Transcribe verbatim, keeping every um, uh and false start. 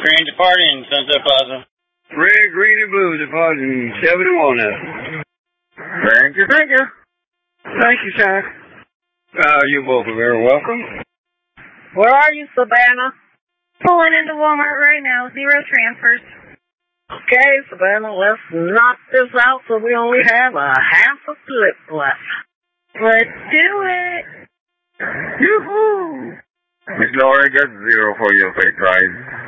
Green departing Sunset Plaza. Red, green, and blue departing seventy-one F. Thank you, thank you. Thank you, sir. Uh, you both are very welcome. Where are you, Savannah? Pulling into Walmart right now. Zero transfers. Okay, Savannah, let's knock this out so we only have a half a flip left. Let's do it. Yoo-hoo! Miss Lori, just zero for your fake price.